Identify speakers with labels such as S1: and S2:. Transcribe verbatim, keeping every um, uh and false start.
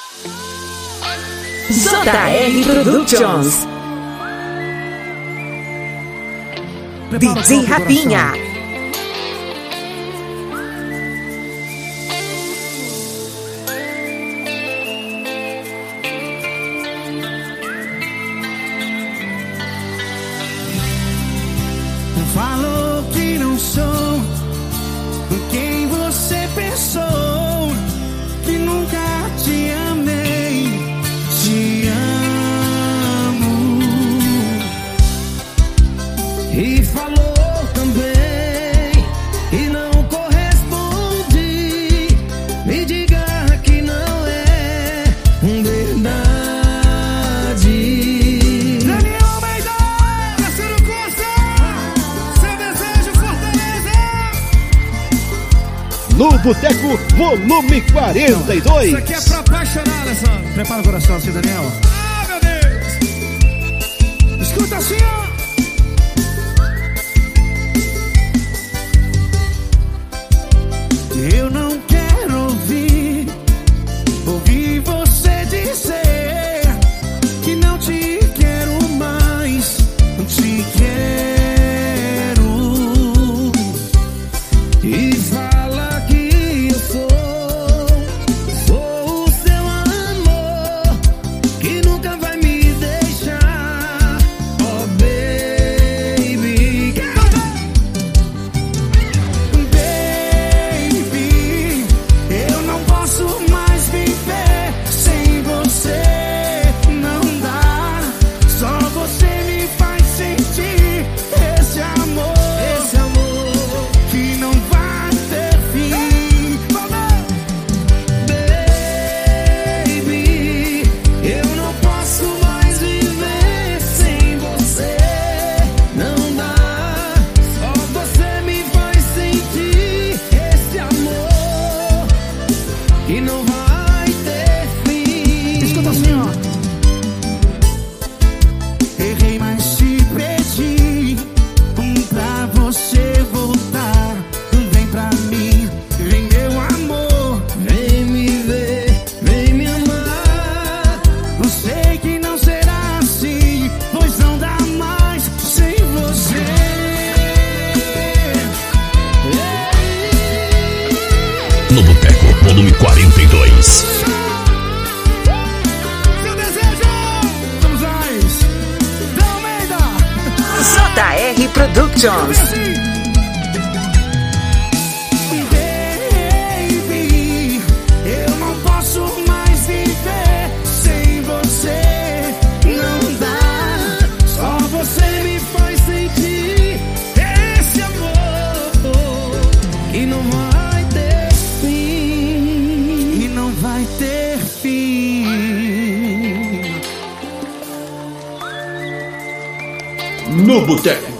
S1: J R Productions. D J Rafinha.
S2: Falou que não sou quem você pensou, que nunca te amei, te amo. E falou também e não corresponde. Me diga que não é verdade.
S3: No Boteco, volume quarenta e dois.
S2: Isso aqui é pra apaixonar, Alessandro. Prepara o coração assim, Daniel. Ah, meu Deus. Escuta assim, ó. Eu não quero ouvir, ouvir você dizer que não te quero mais, te quero. E fala que eu sou, sou o seu amor, que nunca vai me deixar, oh baby. Baby, eu não posso mais viver sem você, não dá, só você me faz sentir esse amor, esse amor que não vai ter fim. Baby, eu não posso mais viver sem você, não dá, só você me faz sentir esse amor que não vai ter fim. Escuta assim, ó. Errei, mas te pedi pra você voltar. Vem pra mim, vem meu amor, vem me ver, vem me amar. Eu sei que não será assim, pois não dá mais sem você.
S4: No Boteco, volume quarenta e dois.
S2: Seu desejo, vamos nós. Dá Almeida.
S1: J R Productions.
S2: Baby, eu não posso mais viver sem você, não dá, só você me faz sentir esse amor que não vai ter fim, que não vai ter fim.
S3: No Boteco,